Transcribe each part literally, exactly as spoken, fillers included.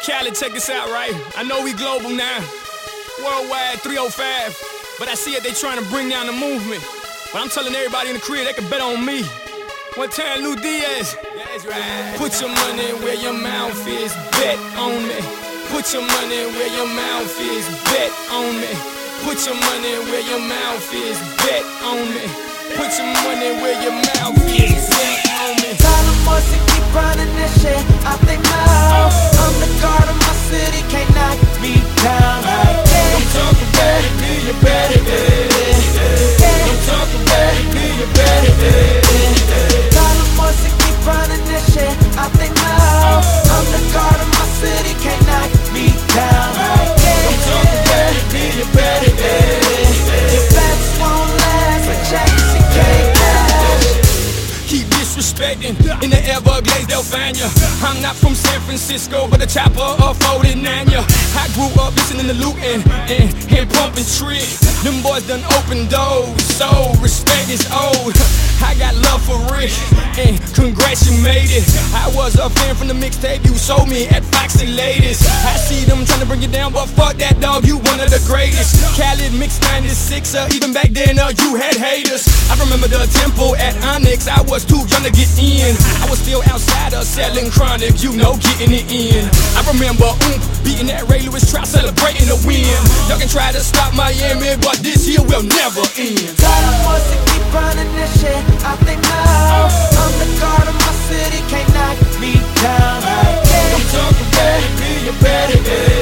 Cali, check this out, right? I know we global now, worldwide three oh five, but I see it, they trying to bring down the movement. But I'm telling everybody in the crib, they can bet on me. One time, Lou Diaz, that's right. Put your money where your mouth is, bet on me. Put your money where your mouth is, bet on me. Put your money where your mouth is, bet on me. Put your money where your mouth is, bet on me. Tell them boys to keep running this shit out they mouth. I'm the guard of my city, can't knock me down. Don't talk about it, be your better. Don't talk about it, be your better. Tell them boys to keep running this shit out they mouth. I'm the guard of my city, can't knock me down. Don't talk about it, be your better. Your bets won't last, but checks and can't cash. Keep disrespecting in the Everglades, they'll find ya. I'm not from San Francisco, but a chopper of forty-nine ya. I grew up listening to Luke and, and, and pumping tricks. Them boys done open doors, so respect is old. I got love for Rick, and congrats you made it. I was a fan from the mixtape you sold me at Foxy Ladies. I see them trying to bring you down, but fuck that dog, you one of the greatest. Khaled mixed ninety-six, uh, even back then uh, you had haters. I remember the tempo at Onyx, I was too young to get in. I was still outside of selling chronic, you know, getting it in. I remember Oomp beating that Ray Lewis Trout, celebrating the win. Y'all can try to stop Miami, but this here will never end. Tell them boys to keep running this shit out they mouth. I'm the guard of my city, can't knock me down. Don't talk about it, be your better.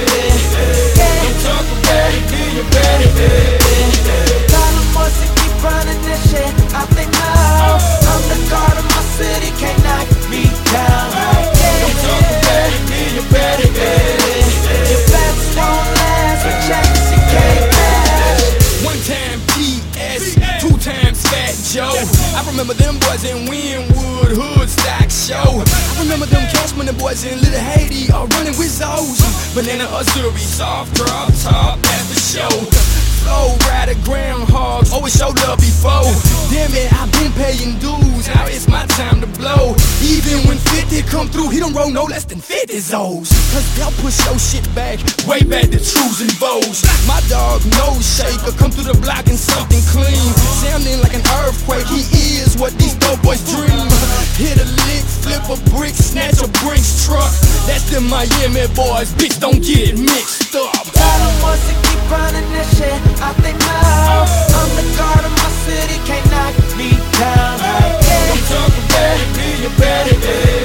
Don't talk about it, be your better. Tell them boys to keep running this shit out they mouth. I'm the guard of my city, can't knock me down. Don't talk about it, be your better. Your bets won't last, but checks and can't cash. One time P S, two times Fat Joe. I remember them boys in Wynwood, Hood Stock Show. I remember them Cashman, the boys in Little Haiti, all running with Zoes. Banana Azuri, soft drop top at the show. Flow rider, groundhogs, always show love before. Damn it, I've been paying dues, now it's my time to blow. Even when fifty come through, he don't roll no less than fifty Zos. Cause they'll push your shit back, way back to trues and bows. My dog, no shaker, come through the block in something clean. Sounding like an earthquake, he is what these dope boys dream. Hit a lick, flip a brick, snatch a Brinks truck. That's the Miami boys, bitch, don't get it mixed up. Tell them boys to keep running this shit out they mouth. I'm the guard of my city, can't knock me down. Don't talk about it, be your better.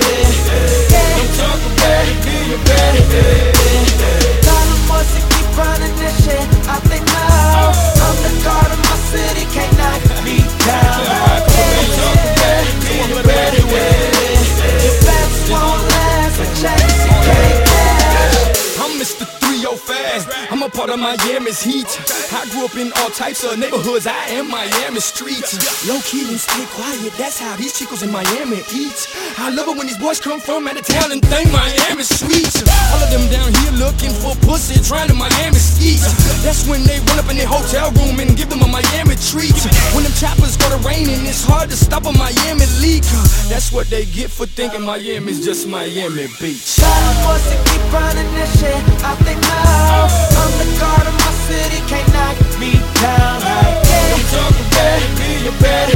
Don't talk about it, be your better. Tell them boys to keep running this shit out they mouth. I'm the guard of my city, can't knock me down. Don't talk about it, be your better. Your bets won't last, but checks and can't cash. I'm Mister three oh five, I'm a part of Miami's heat. I grew up in all types of neighborhoods, I am Miami streets. Low key and stay quiet, that's how these chicos in Miami eat. I love it when these boys come from out of town and think Miami sweet. All of them down here looking for pussy, trying to Miami skeet. That's when they run up in their hotel room and give them a Miami treat. When them choppers go to raining, it's hard to stop a Miami leak. That's what they get for thinking Miami's just Miami Beach. Tell them boys to keep running this shit out they mouth. I'm the guard of my city, can't knock me down. Don't talk about it, be your better.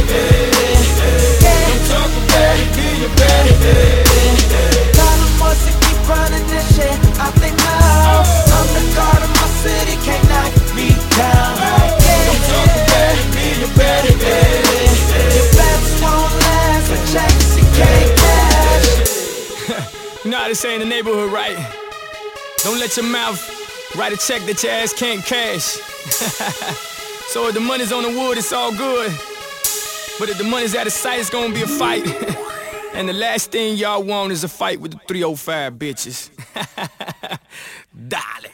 Don't talk about it, be your better. Tell them boys to keep running this shit out they mouth. I'm the guard of my city, can't knock me down. Don't talk about it, be your better. Your bets won't last, but checks and can't cash. You know how they say in the neighborhood, right? Don't let your mouth write a check that your ass can't cash. So if the money's on the wood, it's all good. But if the money's out of sight, it's gonna be a fight. And the last thing y'all want is a fight with the three oh five bitches. Dale.